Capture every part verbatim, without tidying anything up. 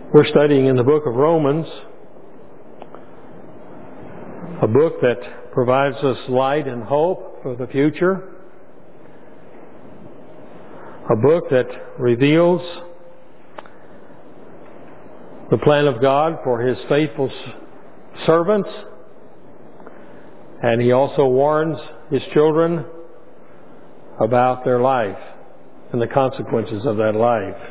We're studying in the book of Romans, a book that provides us light and hope for the future, a book that reveals the plan of God for His faithful servants, and He also warns His children about their life and the consequences of that life.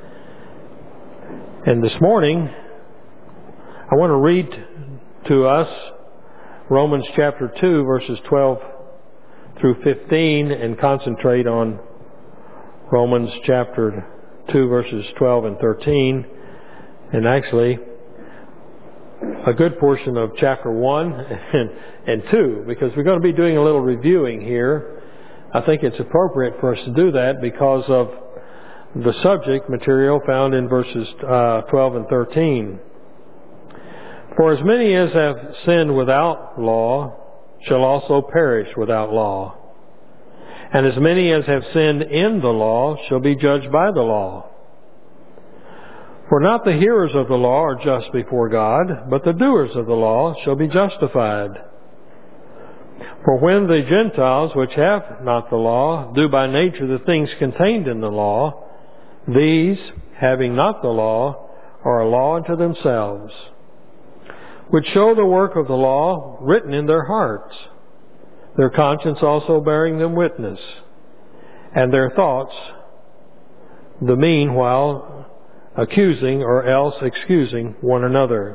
And this morning, I want to read to us Romans chapter two, verses twelve through fifteen, and concentrate on Romans chapter two, verses twelve and thirteen, and actually a good portion of chapter one and, and two, because we're going to be doing a little reviewing here. I think it's appropriate for us to do that because of the subject material found in verses uh, twelve and thirteen. For as many as have sinned without law shall also perish without law. And as many as have sinned in the law shall be judged by the law. For not the hearers of the law are just before God, but the doers of the law shall be justified. For when the Gentiles, which have not the law, do by nature the things contained in the law, these, having not the law, are a law unto themselves, which show the work of the law written in their hearts, their conscience also bearing them witness, and their thoughts the meanwhile accusing or else excusing one another.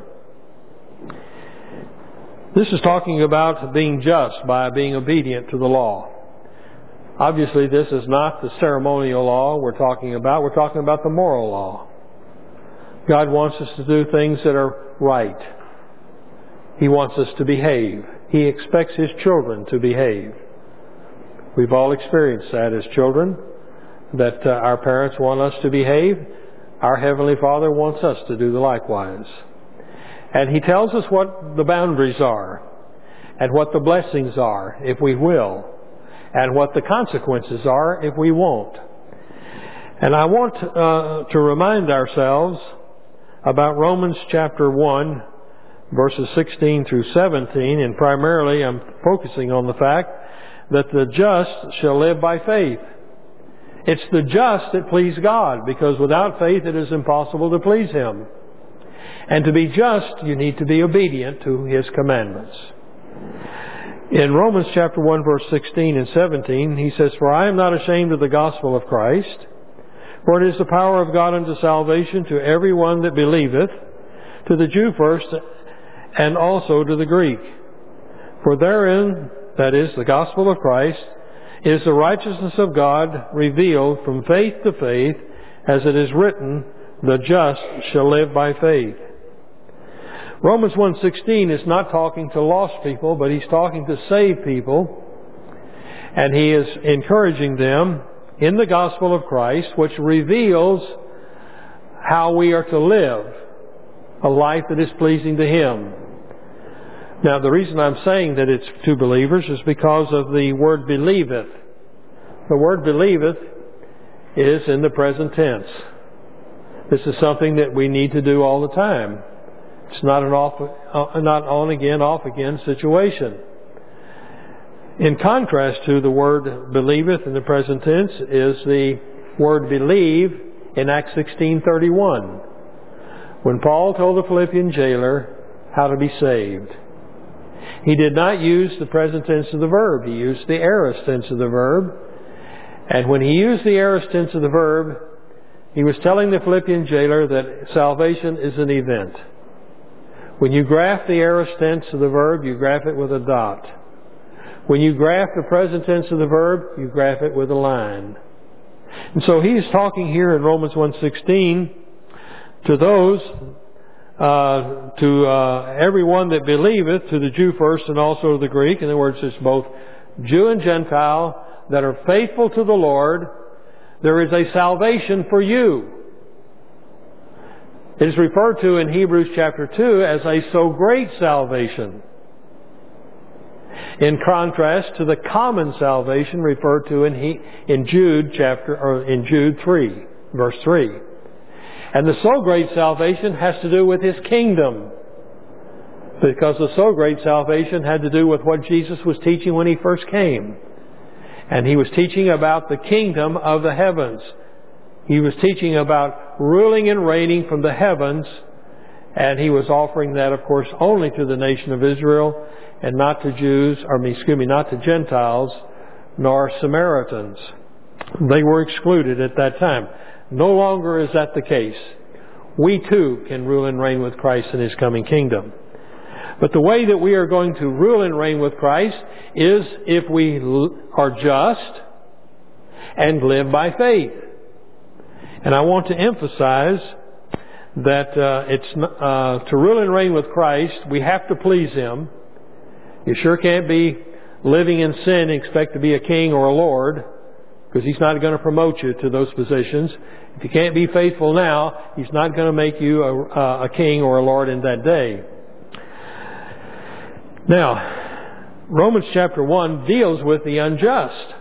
This is talking about being just by being obedient to the law. Obviously, this is not the ceremonial law we're talking about. We're talking about the moral law. God wants us to do things that are right. He wants us to behave. He expects His children to behave. We've all experienced that as children, that uh, our parents want us to behave. Our Heavenly Father wants us to do the likewise. And He tells us what the boundaries are and what the blessings are, if we will, and what the consequences are if we won't. And I want uh, to remind ourselves about Romans chapter one, verses sixteen through seventeen, and primarily I'm focusing on the fact that the just shall live by faith. It's the just that please God, because without faith it is impossible to please Him. And to be just, you need to be obedient to His commandments. In Romans chapter one, verse sixteen and seventeen, he says, For I am not ashamed of the gospel of Christ, for it is the power of God unto salvation to every one that believeth, to the Jew first, and also to the Greek. For therein, that is, the gospel of Christ, is the righteousness of God revealed from faith to faith, as it is written, The just shall live by faith. Romans one sixteen is not talking to lost people, but he's talking to saved people. And he is encouraging them in the gospel of Christ, which reveals how we are to live a life that is pleasing to Him. Now, the reason I'm saying that it's to believers is because of the word believeth. The word believeth is in the present tense. This is something that we need to do all the time. It's not an off, uh, not on again, off again situation. In contrast to the word believeth in the present tense is the word believe in Acts sixteen thirty-one, when Paul told the Philippian jailer how to be saved. He did not use the present tense of the verb. He used the aorist tense of the verb. And when he used the aorist tense of the verb, he was telling the Philippian jailer that salvation is an event. When you graph the aorist tense of the verb, you graph it with a dot. When you graph the present tense of the verb, you graph it with a line. And so he is talking here in Romans one sixteen to those, uh, to uh, everyone that believeth, to the Jew first and also to the Greek. In other words, it's both Jew and Gentile that are faithful to the Lord. There is a salvation for you. It is referred to in Hebrews chapter two as a so great salvation, in contrast to the common salvation referred to in he, in Jude chapter or in Jude three, verse three. And the so great salvation has to do with His kingdom. Because the so great salvation had to do with what Jesus was teaching when He first came. And He was teaching about the kingdom of the heavens. He was teaching about ruling and reigning from the heavens. And He was offering that, of course, only to the nation of Israel and not to Jews, or excuse me, not to Gentiles, nor Samaritans. They were excluded at that time. No longer is that the case. We too can rule and reign with Christ in His coming kingdom. But the way that we are going to rule and reign with Christ is if we are just and live by faith. And I want to emphasize that uh, it's uh, to rule and reign with Christ, we have to please Him. You sure can't be living in sin and expect to be a king or a lord, because He's not going to promote you to those positions. If you can't be faithful now, He's not going to make you a, a king or a lord in that day. Now, Romans chapter one deals with the unjust.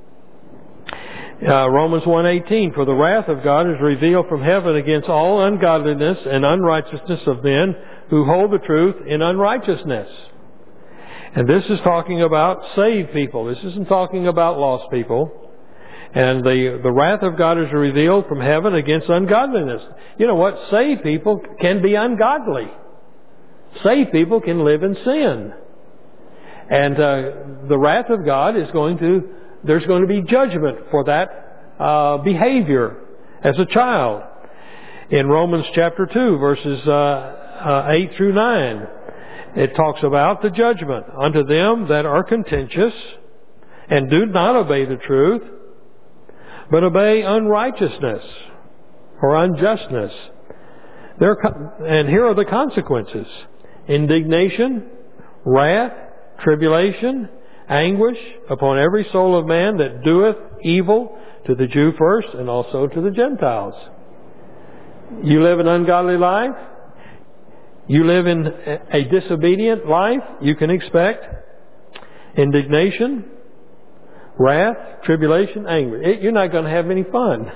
Uh, Romans one eighteen, for the wrath of God is revealed from heaven against all ungodliness and unrighteousness of men who hold the truth in unrighteousness. And this is talking about saved people. This isn't talking about lost people. And the, the wrath of God is revealed from heaven against ungodliness. You know what? Saved people can be ungodly. Saved people can live in sin. And uh, the wrath of God is going to, there's going to be judgment for that uh, behavior as a child. In Romans chapter two, verses uh, uh, eight through nine, it talks about the judgment unto them that are contentious and do not obey the truth, but obey unrighteousness or unjustness. There, and here are the consequences: indignation, wrath, tribulation, anguish upon every soul of man that doeth evil, to the Jew first and also to the Gentiles. You live an ungodly life, you live in a disobedient life, you can expect indignation, wrath, tribulation, anger. It, you're not going to have any fun.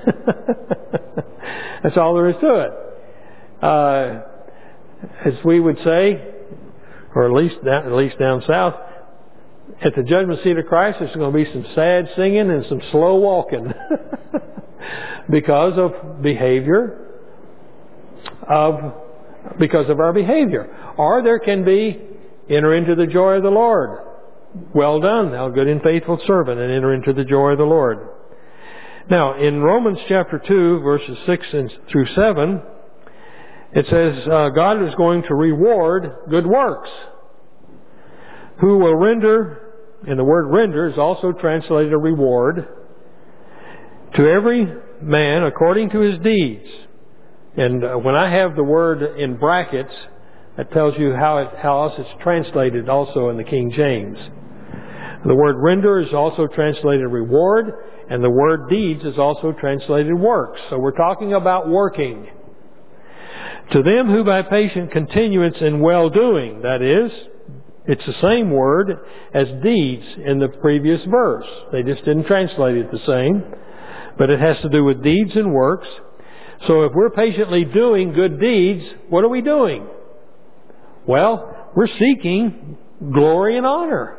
That's all there is to it. Uh, as we would say, or at least down, at least down south, at the judgment seat of Christ, there's going to be some sad singing and some slow walking because of behavior, of because of our behavior. Or there can be, enter into the joy of the Lord. Well done, thou good and faithful servant, and enter into the joy of the Lord. Now, in Romans chapter two, verses six through seven, it says, uh, God is going to reward good works. Who will render, and the word render is also translated a reward, to every man according to his deeds. And uh, when I have the word in brackets, that tells you how, it, how else it's translated also in the King James. The word render is also translated reward, and the word deeds is also translated works. So we're talking about working. To them who by patient continuance in well-doing, that is, it's the same word as deeds in the previous verse. They just didn't translate it the same, but it has to do with deeds and works. So if we're patiently doing good deeds, what are we doing? Well, we're seeking glory and honor.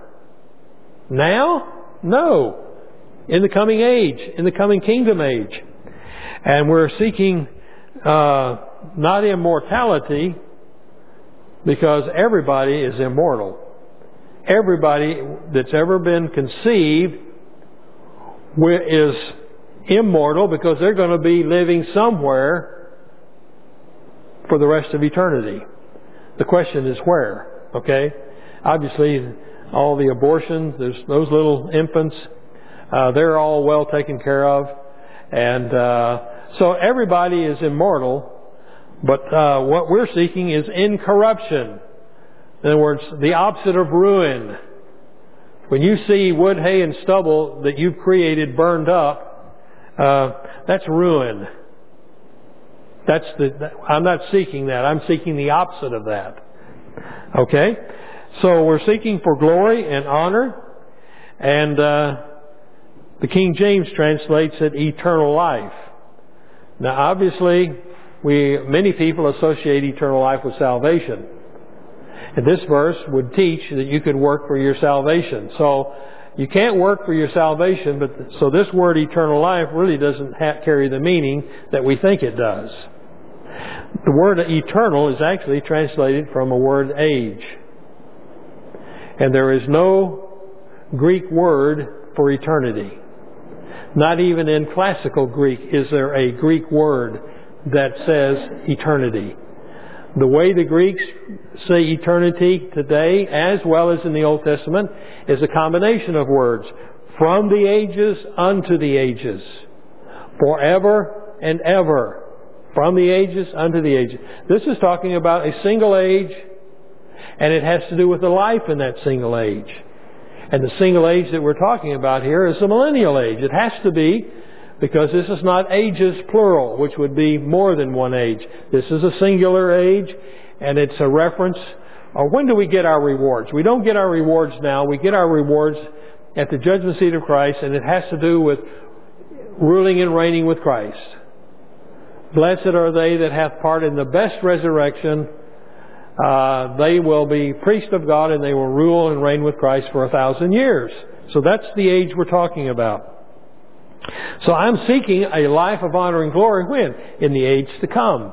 Now? No. In the coming age, in the coming kingdom age. And we're seeking uh, not immortality, because everybody is immortal. Everybody that's ever been conceived is immortal, because they're going to be living somewhere for the rest of eternity. The question is where, okay? Obviously, all the abortions, there's those little infants, uh, they're all well taken care of. And uh, so everybody is immortal, but uh, what we're seeking is incorruption. In other words, the opposite of ruin. When you see wood, hay, and stubble that you've created burned up, uh, that's ruin. That's the. I'm not seeking that. I'm seeking the opposite of that. Okay? So we're seeking for glory and honor, and uh, the King James translates it eternal life. Now, obviously, we, many people associate eternal life with salvation. And this verse would teach that you could work for your salvation. So you can't work for your salvation, but so this word eternal life really doesn't ha- carry the meaning that we think it does. The word eternal is actually translated from a word age. And there is no Greek word for eternity. Not even in classical Greek is there a Greek word that says eternity. The way the Greeks say eternity today, as well as in the Old Testament, is a combination of words. From the ages unto the ages. Forever and ever. From the ages unto the ages. This is talking about a single age, and it has to do with the life in that single age. And the single age that we're talking about here is the millennial age. It has to be, because this is not ages plural, which would be more than one age. This is a singular age, and it's a reference. Or when do we get our rewards? We don't get our rewards now. We get our rewards at the judgment seat of Christ, and it has to do with ruling and reigning with Christ. Blessed are they that have part in the best resurrection. Uh, they will be priests of God, and they will rule and reign with Christ for a thousand years. So that's the age we're talking about. So I'm seeking a life of honor and glory when? In the age to come.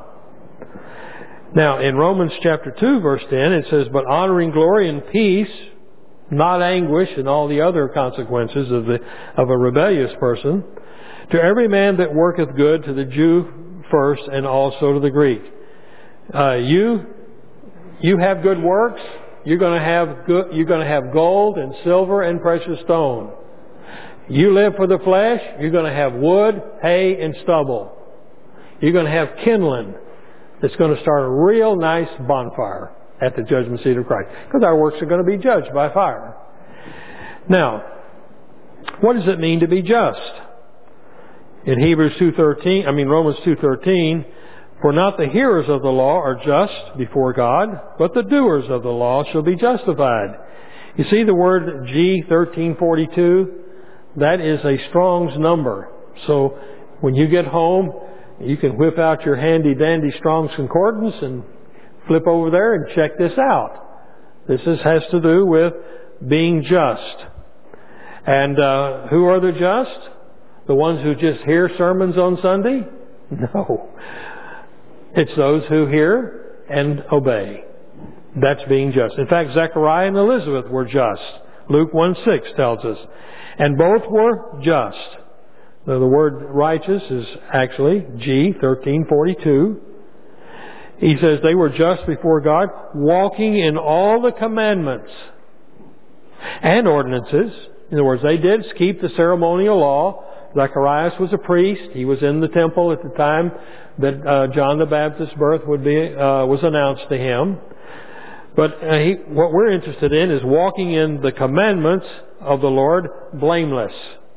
Now, in Romans chapter two, verse ten, it says, but honor and glory and peace, not anguish and all the other consequences of the of a rebellious person, to every man that worketh good, to the Jew first and also to the Greek. Uh, you you have good works, you're going to have good, you're going to have gold and silver and precious stone. You live for the flesh, you're going to have wood, hay, and stubble. You're going to have kindling that's going to start a real nice bonfire at the judgment seat of Christ. Because our works are going to be judged by fire. Now, what does it mean to be just? In Hebrews two thirteen, I mean Romans two thirteen, for not the hearers of the law are just before God, but the doers of the law shall be justified. You see the word G thirteen forty-two? That is a Strong's number. So when you get home, you can whip out your handy dandy Strong's Concordance and flip over there and check this out. This is, has to do with being just. And uh, who are the just? The ones who just hear sermons on Sunday? No. It's those who hear and obey. That's being just. In fact, Zechariah and Elizabeth were just. Luke one six tells us. And both were just. Now, the word righteous is actually G thirteen forty-two. He says they were just before God, walking in all the commandments and ordinances. In other words, they did keep the ceremonial law. Zacharias was a priest. He was in the temple at the time that uh, John the Baptist's birth would be uh, was announced to him. But uh, he, what we're interested in is walking in the commandments of the Lord blameless.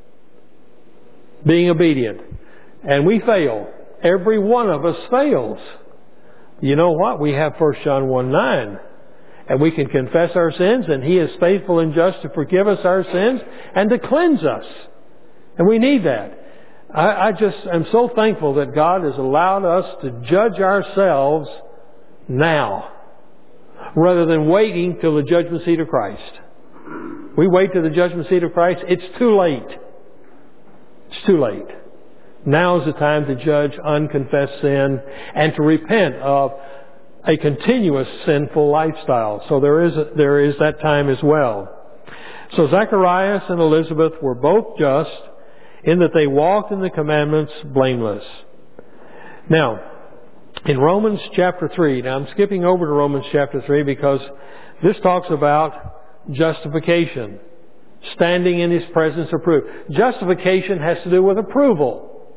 Being obedient. And we fail. Every one of us fails. You know what? We have First John one nine. And we can confess our sins, and He is faithful and just to forgive us our sins and to cleanse us. And we need that. I, I just am so thankful that God has allowed us to judge ourselves now, rather than waiting till the judgment seat of Christ. We wait till the judgment seat of Christ, it's too late. It's too late. Now is the time to judge unconfessed sin and to repent of a continuous sinful lifestyle. So there is a, there is that time as well. So Zacharias and Elizabeth were both just in that they walked in the commandments blameless. Now, in Romans chapter three, now I'm skipping over to Romans chapter three because this talks about justification, standing in His presence approved. Justification has to do with approval.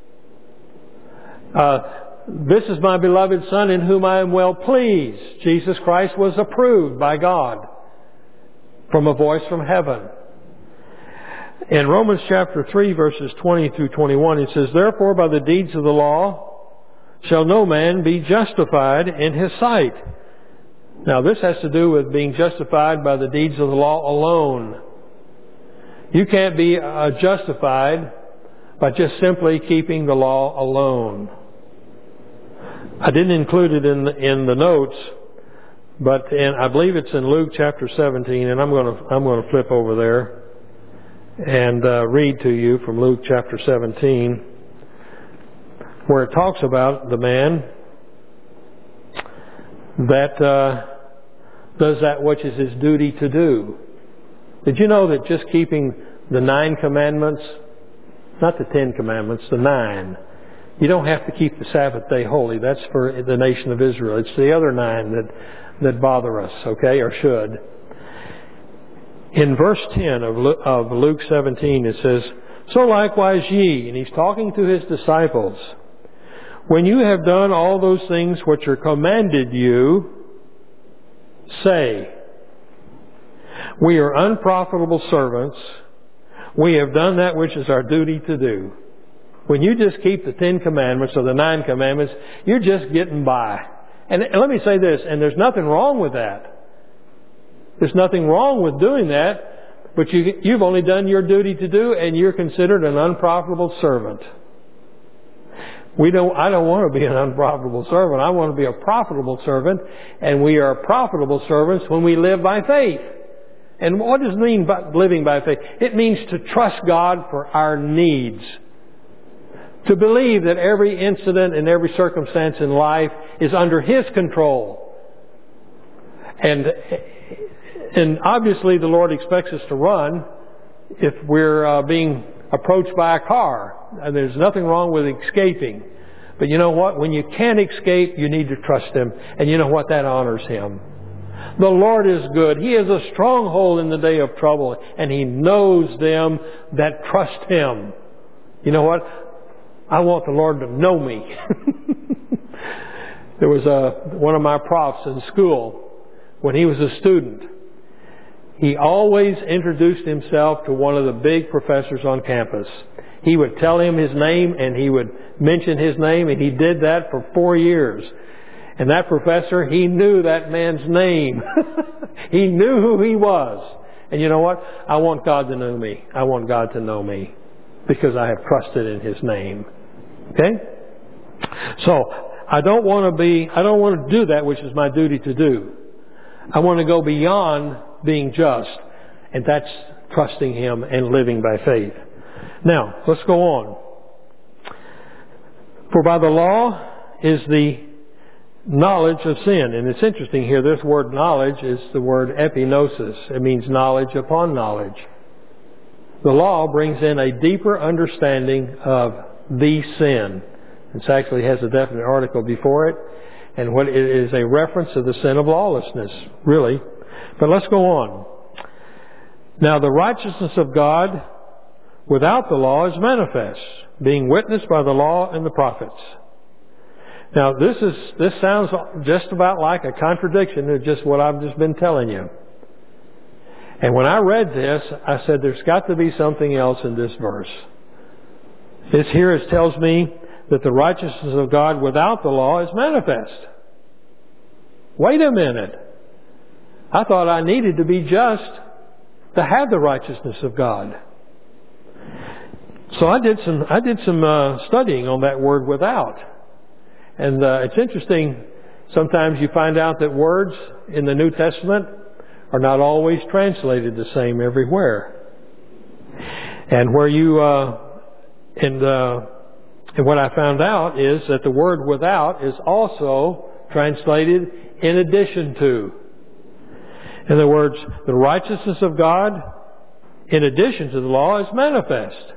Uh, this is my beloved Son in whom I am well pleased. Jesus Christ was approved by God from a voice from heaven. In Romans chapter three, verses twenty through twenty-one, it says, therefore by the deeds of the law shall no man be justified in his sight. Now this has to do with being justified by the deeds of the law alone. You can't be uh, justified by just simply keeping the law alone. I didn't include it in the, in the notes, but in, I believe it's in Luke chapter seventeen, and I'm going to I'm going to flip over there and uh, read to you from Luke chapter seventeen, where it talks about the man that uh, does that which is his duty to do. Did you know that just keeping the nine commandments, not the ten commandments, the nine, you don't have to keep the Sabbath day holy. That's for the nation of Israel. It's the other nine that, that bother us, okay, or should. In verse ten of Luke, of Luke seventeen, it says, "So likewise ye," and he's talking to his disciples, "when you have done all those things which are commanded you, say, we are unprofitable servants. We have done that which is our duty to do." When you just keep the Ten Commandments or the Nine Commandments, you're just getting by. And let me say this, and there's nothing wrong with that. There's nothing wrong with doing that, but you, you've only done your duty to do, and you're considered an unprofitable servant. We don't, I don't want to be an unprofitable servant. I want to be a profitable servant, and we are profitable servants when we live by faith. And what does it mean by living by faith? It means to trust God for our needs. To believe that every incident and every circumstance in life is under His control. And, and obviously the Lord expects us to run if we're uh, being approached by a car. And there's nothing wrong with escaping. But you know what? When you can't escape, you need to trust Him. And you know what? That honors Him. The Lord is good. He is a stronghold in the day of trouble. And He knows them that trust Him. You know what? I want the Lord to know me. There was a, one of my profs in school, when he was a student, he always introduced himself to one of the big professors on campus. He would tell him his name and he would mention his name, and he did that for four years. And that professor, he knew that man's name. He knew who he was. And you know what? I want God to know me. I want God to know me because I have trusted in His name. Okay? So, I don't want to be, I don't want to do that which is my duty to do. I want to go beyond being just. And that's trusting Him and living by faith. Now, let's go on. For by the law is the knowledge of sin. And it's interesting here, this word knowledge is the word epignosis. It means knowledge upon knowledge. The law brings in a deeper understanding of the sin. It actually has a definite article before it. And what it is a reference to the sin of lawlessness, really. But let's go on. Now the righteousness of God without the law is manifest, being witnessed by the law and the prophets. Now this is, this sounds just about like a contradiction to just what I've just been telling you. And when I read this, I said there's got to be something else in this verse. This here is, tells me that the righteousness of God without the law is manifest. Wait a minute. I thought I needed to be just to have the righteousness of God. So I did some I did some uh, studying on that word without. And uh, it's interesting, sometimes you find out that words in the New Testament are not always translated the same everywhere. And where you, uh, and, uh, and what I found out is that the word without is also translated in addition to. In other words, the righteousness of God in addition to the law is manifest.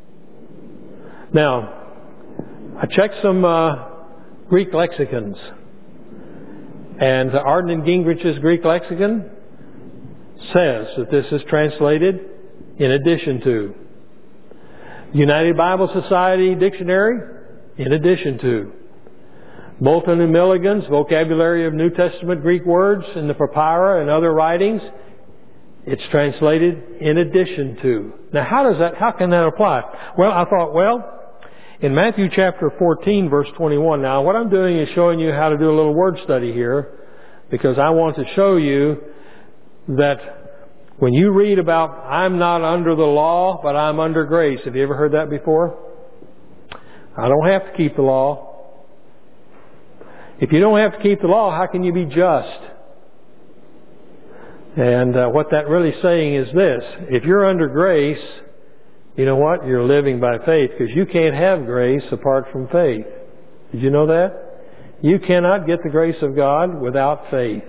Now, I checked some uh, Greek lexicons. And Arden and Gingrich's Greek lexicon says that this is translated in addition to. United Bible Society Dictionary, in addition to. Moulton and Milligan's Vocabulary of New Testament Greek Words in the Papyra and other writings, it's translated in addition to. Now how does that, how can that apply? Well, I thought, well, in Matthew chapter fourteen, verse twenty-one, now what I'm doing is showing you how to do a little word study here, because I want to show you that when you read about, I'm not under the law, but I'm under grace. Have you ever heard that before? I don't have to keep the law. If you don't have to keep the law, how can you be just? And uh, what that really saying is this. If you're under grace, you know what? You're living by faith, because you can't have grace apart from faith. Did you know that? You cannot get the grace of God without faith.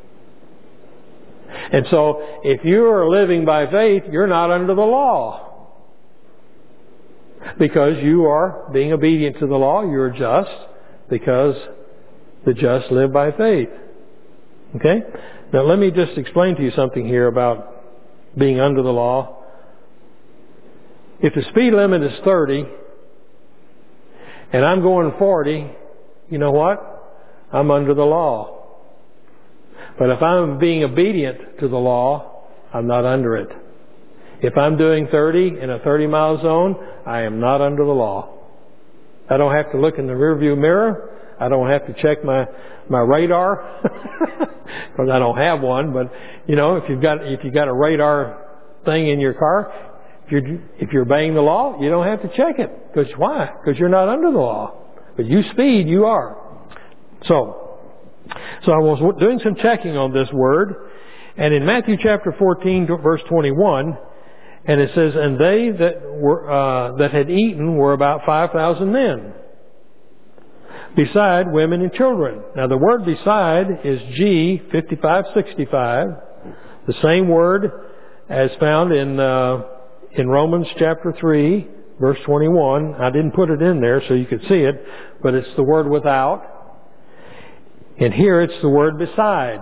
And so, if you are living by faith, you're not under the law. Because you are being obedient to the law, you're just, because the just live by faith. Okay? Now let me just explain to you something here about being under the law. If the speed limit is thirty, and I'm going forty, you know what? I'm under the law. But if I'm being obedient to the law, I'm not under it. If I'm doing thirty in a thirty mile zone, I am not under the law. I don't have to look in the rearview mirror. I don't have to check my, my radar, because I don't have one. But, you know, if you've got, if you've got a radar thing in your car, if you're, if you're obeying the law, you don't have to check it. Because why? Because you're not under the law. But you speed, you are. So, so I was doing some checking on this word. And in Matthew chapter fourteen, verse twenty-one, and it says, and they that were, uh, that had eaten were about five thousand men, beside women and children. Now the word beside is G fifty-five sixty-five, the same word as found in uh, in Romans chapter three, verse twenty-one. I didn't put it in there so you could see it, but it's the word without. And here it's the word beside.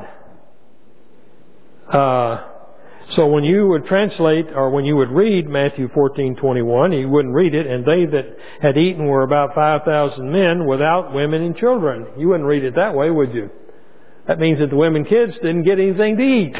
Uh, so when you would translate, or when you would read Matthew fourteen twenty-one, you wouldn't read it, and they that had eaten were about five thousand men without women and children. You wouldn't read it that way, would you? That means that the women kids didn't get anything to eat.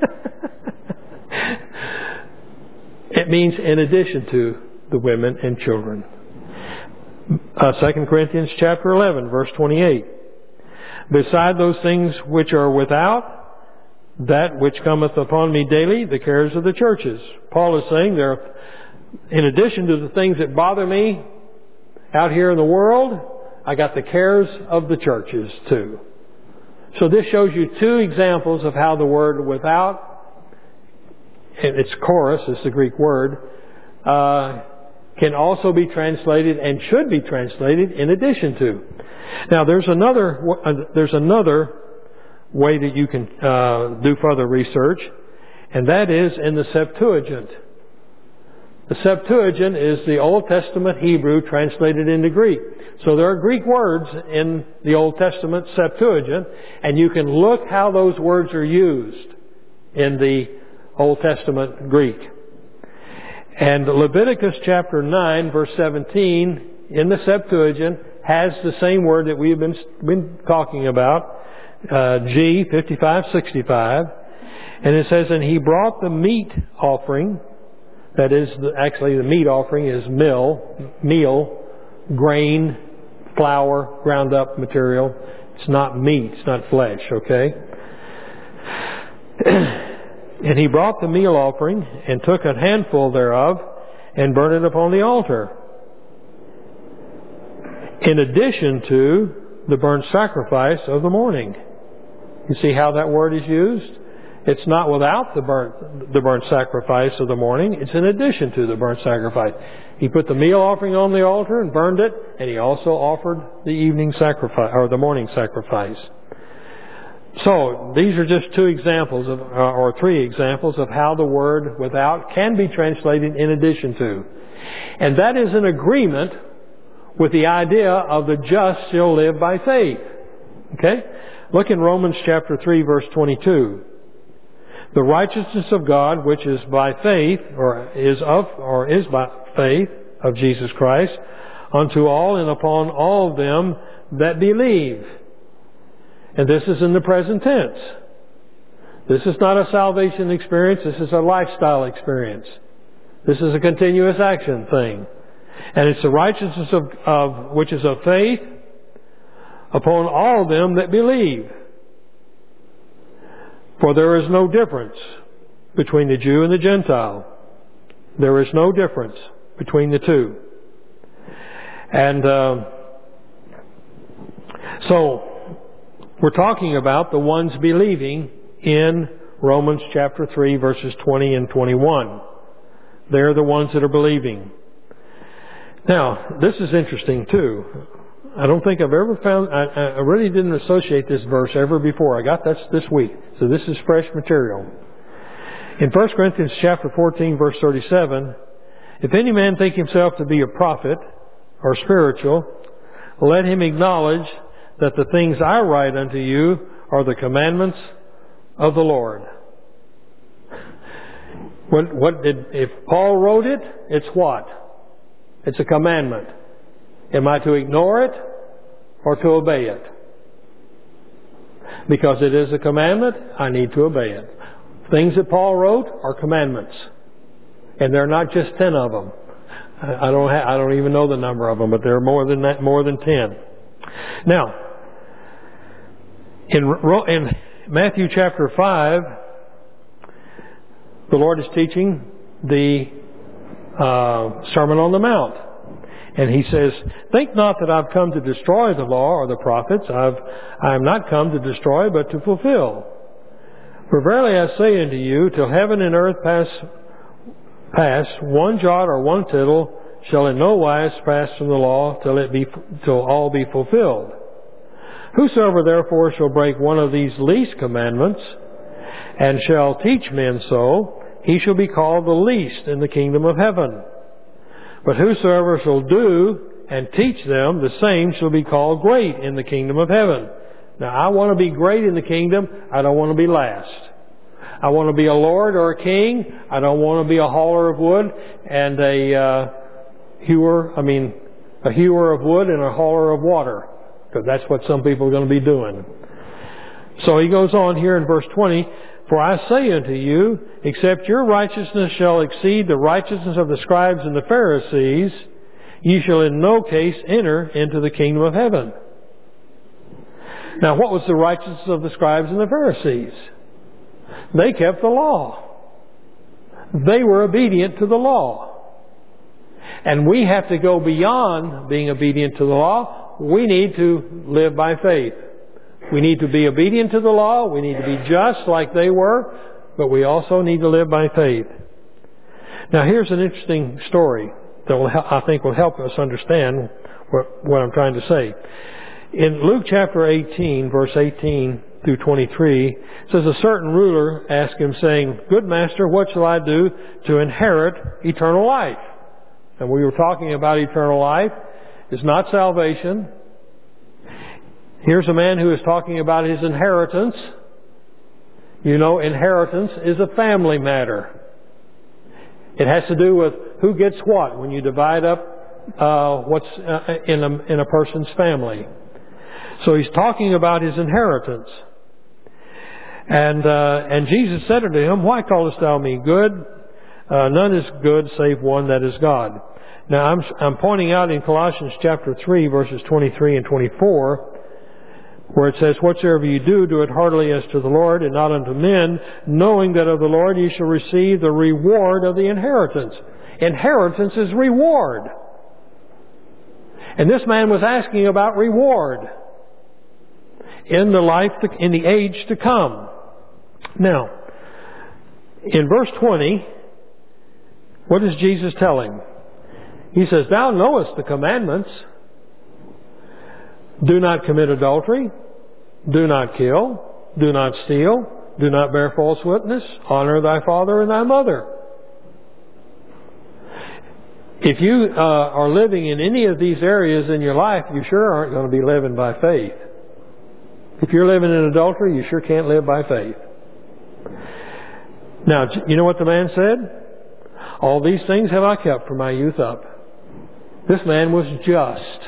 It means in addition to the women and children. Uh, Second Corinthians chapter eleven, verse twenty-eight. Beside those things which are without, that which cometh upon me daily, the cares of the churches. Paul is saying there, in addition to the things that bother me out here in the world, I got the cares of the churches too. So this shows you two examples of how the word without, and it's chorus, is the Greek word, uh, can also be translated and should be translated in addition to. Now there's another, uh, there's another way that you can uh, do further research, and that is in the Septuagint. The Septuagint is the Old Testament Hebrew translated into Greek. So there are Greek words in the Old Testament Septuagint, and you can look how those words are used in the Old Testament Greek. And Leviticus chapter nine, verse seventeen, in the Septuagint, has the same word that we've been, been talking about, uh, G fifty-five sixty-five. And it says, and he brought the meat offering, that is, the, actually the meat offering is meal, meal, grain, flour, ground up material. It's not meat, it's not flesh, okay? And he brought the meal offering, and took a handful thereof, and burned it upon the altar, in addition to the burnt sacrifice of the morning. You see how that word is used? It's not without the burnt, the burnt sacrifice of the morning. It's in addition to the burnt sacrifice. He put the meal offering on the altar and burned it, and he also offered the evening sacrifice, or the morning sacrifice. So, these are just two examples of, or three examples of how the word without can be translated in addition to. And that is in agreement with the idea of the just shall live by faith. Okay? Look in Romans chapter three, verse twenty-two. The righteousness of God, which is by faith, or is of, or is by faith of Jesus Christ, unto all and upon all them that believe. And this is in the present tense. This is not a salvation experience. This is a lifestyle experience. This is a continuous action thing. And it's the righteousness of, of which is of faith upon all them that believe. For there is no difference between the Jew and the Gentile. There is no difference between the two. And uh, so We're talking about the ones believing in Romans chapter three, verses twenty and twenty-one. They're the ones that are believing. Now, this is interesting too. I don't think I've ever found, I, I really didn't associate this verse ever before. I got that this week. So this is fresh material. In First Corinthians chapter fourteen, verse thirty-seven, if any man think himself to be a prophet or spiritual, let him acknowledge that the things I write unto you are the commandments of the Lord. What, what did, if Paul wrote it, it's what? It's a commandment. Am I to ignore it or to obey it? Because it is a commandment, I need to obey it. Things that Paul wrote are commandments. And there are not just ten of them. I don't ha- I don't even know the number of them, but there are more than that, more than ten. Now, in, in Matthew chapter five, the Lord is teaching the uh, Sermon on the Mount. And He says, think not that I've come to destroy the law or the prophets. I've, I am not come to destroy, but to fulfill. For verily I say unto you, till heaven and earth pass, pass, one jot or one tittle shall in no wise pass from the law till it be, till all be fulfilled. Whosoever therefore shall break one of these least commandments, and shall teach men so, he shall be called the least in the kingdom of heaven. But whosoever shall do and teach them, the same shall be called great in the kingdom of heaven. Now, I want to be great in the kingdom. I don't want to be last. I want to be a lord or a king. I don't want to be a hauler of wood and a uh, hewer. I mean, a hewer of wood and a hauler of water, because that's what some people are going to be doing. So he goes on here in verse twenty. For I say unto you, except your righteousness shall exceed the righteousness of the scribes and the Pharisees, ye shall in no case enter into the kingdom of heaven. Now, what was the righteousness of the scribes and the Pharisees? They kept the law. They were obedient to the law. And we have to go beyond being obedient to the law. We need to live by faith. We need to be obedient to the law. We need to be just like they were. But we also need to live by faith. Now, here's an interesting story that will, I think will help us understand what, what I'm trying to say. In Luke chapter eighteen, verse eighteen through twenty-three, it says, a certain ruler asked him, saying, Good master, what shall I do to inherit eternal life? And we were talking about eternal life. It's not salvation. Here's a man who is talking about his inheritance. You know, inheritance is a family matter. It has to do with who gets what when you divide up uh, what's uh, in a in a person's family. So he's talking about his inheritance. And uh, and Jesus said unto him, Why callest thou me good? Uh, none is good save one, that is God. Now I'm I'm pointing out in Colossians chapter three, verses twenty-three and twenty-four, where it says, Whatsoever you do, do it heartily as to the Lord, and not unto men, knowing that of the Lord ye shall receive the reward of the inheritance. Inheritance is reward. And this man was asking about reward in the life, to, in the age to come. Now, in verse twenty, what does Jesus tell him? He says, Thou knowest the commandments. Do not commit adultery. Do not kill. Do not steal. Do not bear false witness. Honor thy father and thy mother. If you uh, are living in any of these areas in your life, you sure aren't going to be living by faith. If you're living in adultery, you sure can't live by faith. Now, you know what the man said? All these things have I kept from my youth up. This man was just.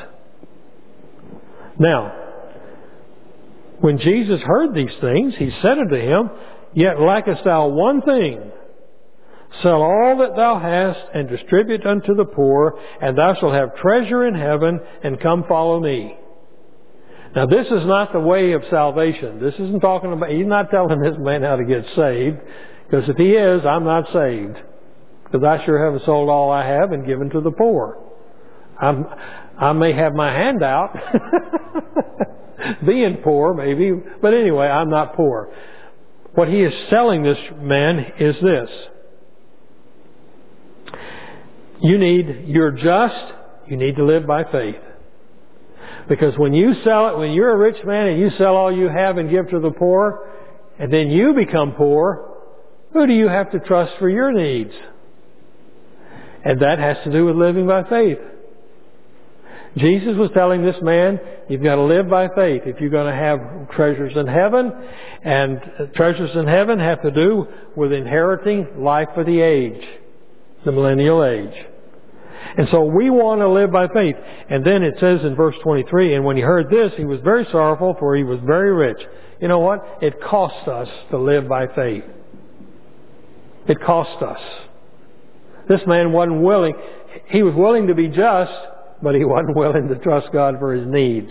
Now, when Jesus heard these things, He said unto him, Yet lackest thou one thing. Sell all that thou hast, and distribute unto the poor, and thou shalt have treasure in heaven, and come follow me. Now, this is not the way of salvation. This isn't talking about, He's not telling this man how to get saved, because if he is, I'm not saved. Because I sure haven't sold all I have and given to the poor. I'm, I may have my hand out, Being poor, maybe. But anyway, I'm not poor. What he is selling this man is this. You need, you're just, you need to live by faith. Because when you sell it, when you're a rich man and you sell all you have and give to the poor, and then you become poor, who do you have to trust for your needs? And that has to do with living by faith. Jesus was telling this man, you've got to live by faith if you're going to have treasures in heaven. And treasures in heaven have to do with inheriting life for the age, the millennial age. And so we want to live by faith. And then it says in verse twenty-three, and when he heard this, he was very sorrowful, for he was very rich. You know what? It costs us to live by faith. It cost us. This man wasn't willing. He was willing to be just, but he wasn't willing to trust God for his needs.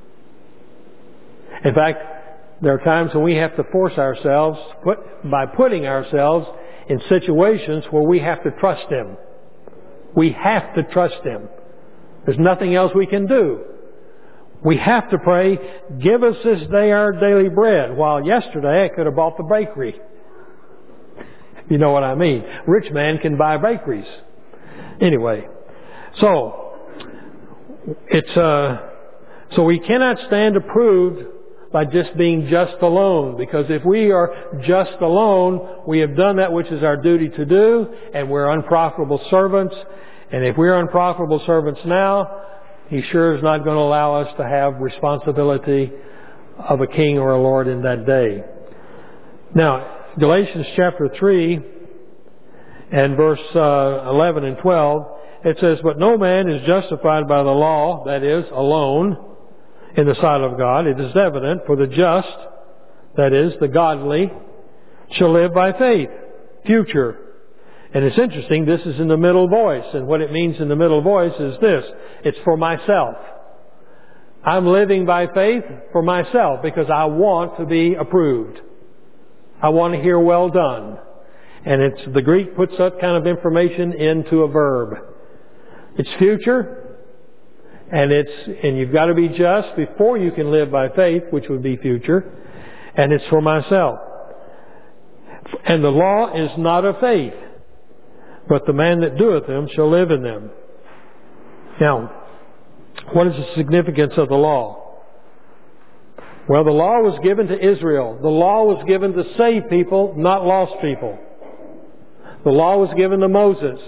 In fact, there are times when we have to force ourselves, put, by putting ourselves in situations where we have to trust Him. We have to trust Him. There's nothing else we can do. We have to pray, give us this day our daily bread. While yesterday I could have bought the bakery. You know what I mean. Rich man can buy bakeries. Anyway, so it's uh, so we cannot stand approved by just being just alone. Because if we are just alone, we have done that which is our duty to do, and we're unprofitable servants. And if we're unprofitable servants now, He sure is not going to allow us to have responsibility of a king or a lord in that day. Now, Galatians chapter three and verse uh, eleven and twelve, it says, but no man is justified by the law, that is, alone, in the sight of God. It is evident, for the just, that is, the godly, shall live by faith. Future. And it's interesting, this is in the middle voice. And what it means in the middle voice is this. It's for myself. I'm living by faith for myself because I want to be approved. I want to hear well done. And it's the Greek puts that kind of information into a verb. It's future. And it's and you've got to be just before you can live by faith, which would be future. And it's for myself. And the law is not of faith, but the man that doeth them shall live in them. Now, what is the significance of the law? Well, the law was given to Israel. The law was given to save people, not lost people. The law was given to Moses.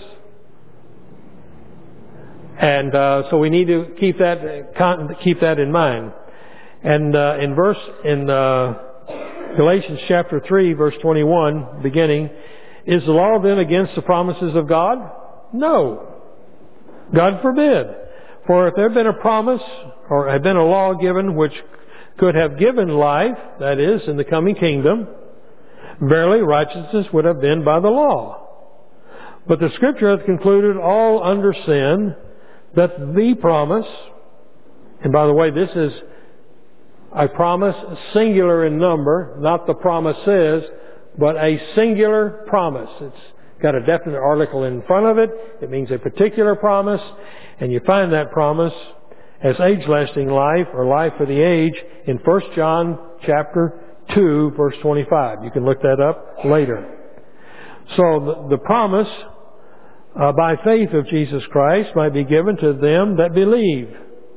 And uh, so we need to keep that keep that in mind. And uh, in verse in uh, Galatians chapter three, verse twenty-one, beginning, is the law then against the promises of God? No. God forbid. For if there had been a promise, or had been a law given which could have given life, that is, in the coming kingdom, verily righteousness would have been by the law. But the Scripture hath concluded all under sin, that the promise, and by the way, this is a promise singular in number, not the promises, but a singular promise. It's got a definite article in front of it. It means a particular promise. And you find that promise as age-lasting life or life for the age in First John chapter two, verse twenty-five. You can look that up later. So the, the promise uh, by faith of Jesus Christ might be given to them that believe.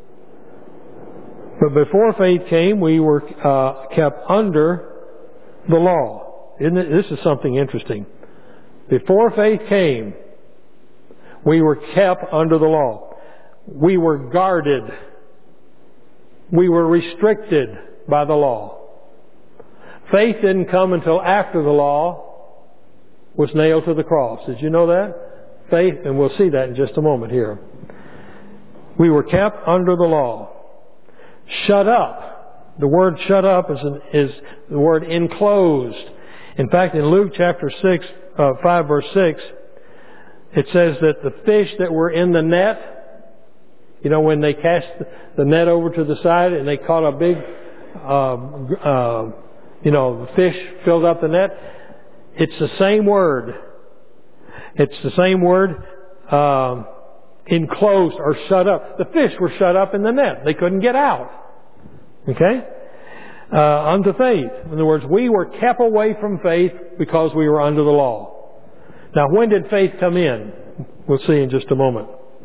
But before faith came, we were uh, kept under the law. Isn't it? This is something interesting. Before faith came, we were kept under the law. We were guarded. We were restricted by the law. Faith didn't come until after the law was nailed to the cross. Did you know that? Faith, and we'll see that in just a moment here. We were kept under the law. Shut up. The word shut up is, an, is the word enclosed. In fact, in Luke chapter six, uh, five verse six, it says that the fish that were in the net, you know, when they cast the net over to the side and they caught a big, uh, uh, you know, the fish filled up the net, it's the same word. It's the same word, uh, enclosed or shut up. The fish were shut up in the net. They couldn't get out. Okay? Uh, unto faith. In other words, we were kept away from faith because we were under the law. Now, when did faith come in? We'll see in just a moment.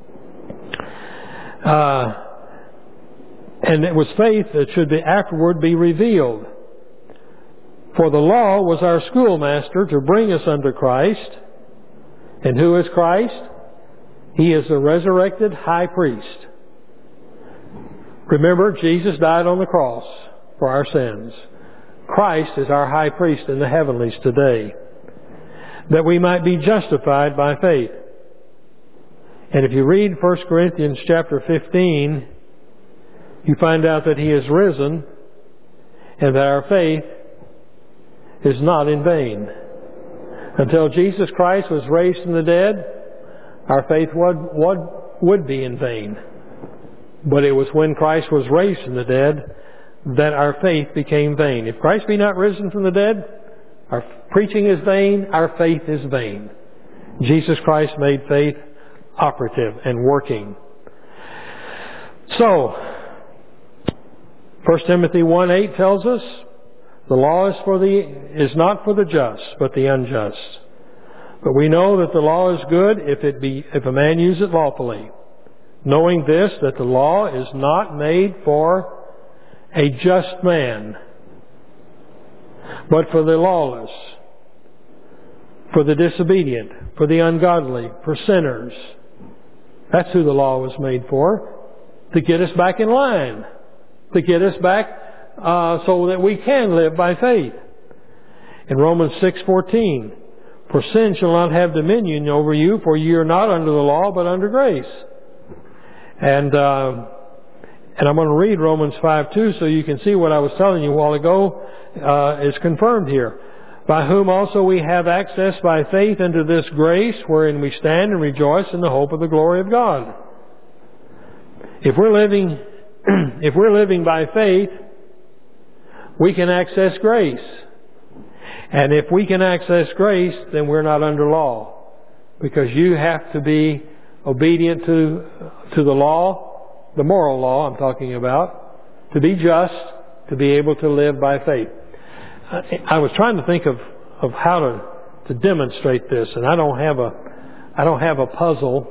Uh, and it was faith that should be afterward be revealed. For the law was our schoolmaster to bring us unto Christ. And who is Christ? He is the resurrected high priest. Remember, Jesus died on the cross for our sins. Christ is our high priest in the heavenlies today, that we might be justified by faith. And if you read First Corinthians chapter fifteen, you find out that He is risen and that our faith is not in vain. Until Jesus Christ was raised from the dead, our faith would, would, would be in vain. But it was when Christ was raised from the dead that our faith became vain. If Christ be not risen from the dead, our preaching is vain, our faith is vain. Jesus Christ made faith operative and working. So, First Timothy one eight tells us, the law is for the is not for the just, but the unjust. But we know that the law is good if it be if a man use it lawfully, knowing this, that the law is not made for a just man, but for the lawless, for the disobedient, for the ungodly, for sinners. That's who the law was made for, to get us back in line, to get us back uh, so that we can live by faith. In Romans six fourteen, for sin shall not have dominion over you, for ye are not under the law, but under grace. And uh, and I'm going to read Romans five two so you can see what I was telling you a while ago uh, is confirmed here. By whom also we have access by faith into this grace, wherein we stand and rejoice in the hope of the glory of God. If we're living, if we're living by faith, we can access grace. And if we can access grace, then we're not under law. Because you have to be obedient to, to the law, the moral law I'm talking about, to be just, to be able to live by faith. I, I was trying to think of, of how to, to demonstrate this, and I don't have a, I don't have a puzzle.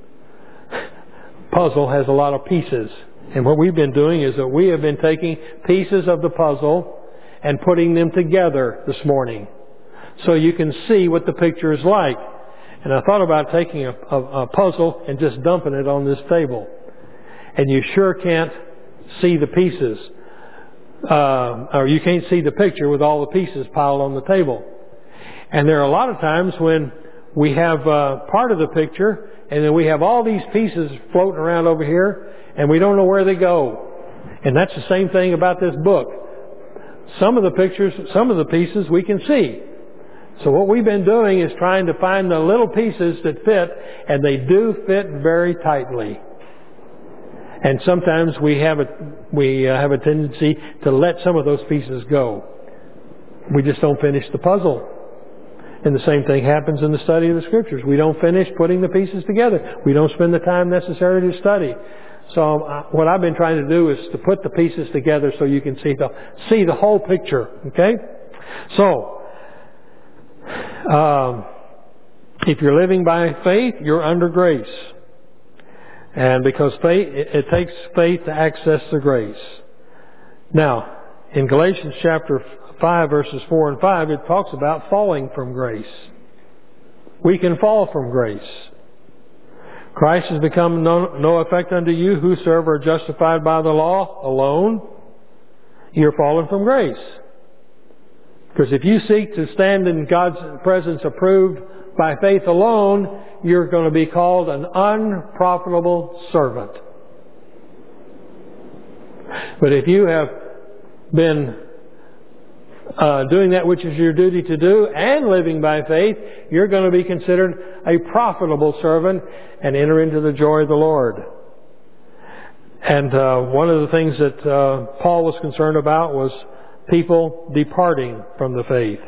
Puzzle has a lot of pieces. And what we've been doing is that we have been taking pieces of the puzzle and putting them together this morning, so you can see what the picture is like. And I thought about taking a, a, a puzzle and just dumping it on this table. And you sure can't see the pieces. Uh, or you can't see the picture with all the pieces piled on the table. And there are a lot of times when we have uh, part of the picture, and then we have all these pieces floating around over here, and we don't know where they go. And that's the same thing about this book. Some of the pictures, some of the pieces we can see. So what we've been doing is trying to find the little pieces that fit, and they do fit very tightly. And sometimes we have a we uh, have a tendency to let some of those pieces go. We just don't finish the puzzle. And the same thing happens in the study of the Scriptures. We don't finish putting the pieces together. We don't spend the time necessary to study. So uh, what I've been trying to do is to put the pieces together so you can see the see the whole picture. Okay? So, um, if you're living by faith, you're under grace. And because faith, it, it takes faith to access the grace. Now, in Galatians chapter five, verses four and five, it talks about falling from grace. We can fall from grace. Christ has become no, no effect unto you, whosoever are justified by the law alone. You're fallen from grace. Because if you seek to stand in God's presence approved by faith alone, you're going to be called an unprofitable servant. But if you have been uh, doing that which is your duty to do and living by faith, you're going to be considered a profitable servant and enter into the joy of the Lord. And uh, one of the things that uh, Paul was concerned about was people departing from the faith.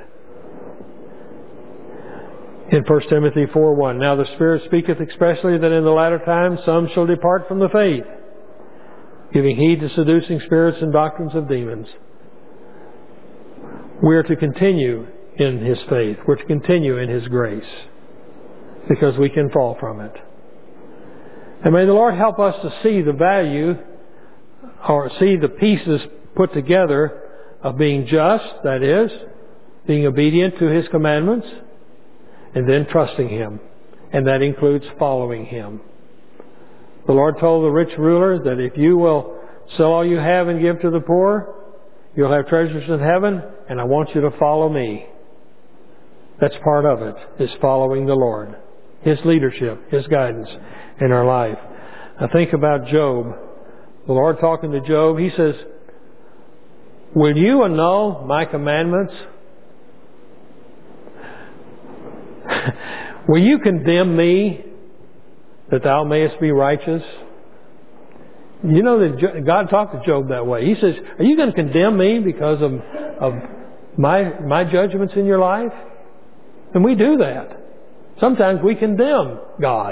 In First Timothy four one, now the Spirit speaketh expressly that in the latter times some shall depart from the faith, giving heed to seducing spirits and doctrines of demons. We're to continue in His faith. We're to continue in His grace, because we can fall from it. And may the Lord help us to see the value, or see the pieces put together of being just, that is, being obedient to His commandments, and then trusting Him. And that includes following Him. The Lord told the rich ruler that if you will sell all you have and give to the poor, you'll have treasures in heaven, and I want you to follow me. That's part of it, is following the Lord. His leadership, His guidance in our life. Now think about Job. The Lord talking to Job, He says, will you annul my commandments? Will you condemn me that thou mayest be righteous? You know that God talked to Job that way. He says, are you going to condemn me because of, of my, my judgments in your life? And we do that. Sometimes we condemn God.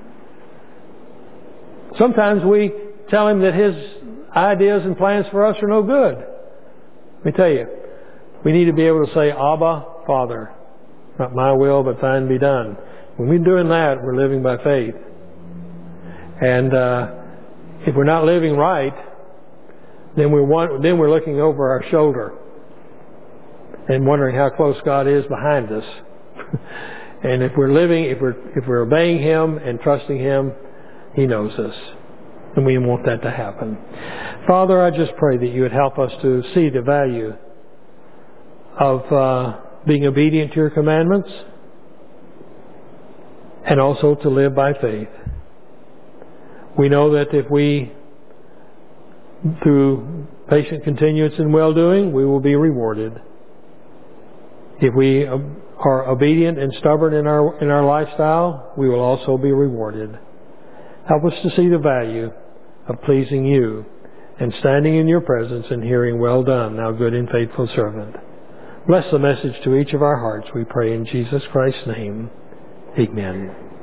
Sometimes we tell Him that His ideas and plans for us are no good. Let me tell you, we need to be able to say, Abba, Father, not my will, but thine be done. When we're doing that, we're living by faith. And uh, if we're not living right, then we want, then we're looking over our shoulder and wondering how close God is behind us. And if we're living, if we're if we're obeying Him and trusting Him, He knows us. And we want that to happen. Father, I just pray that You would help us to see the value of uh, being obedient to Your commandments, and also to live by faith. We know that if we, through patient continuance in well-doing, we will be rewarded. If we are obedient and stubborn in our in our lifestyle, we will also be rewarded. Help us to see the value of pleasing You and standing in Your presence and hearing, well done, thou good and faithful servant. Bless the message to each of our hearts, we pray in Jesus Christ's name. Amen.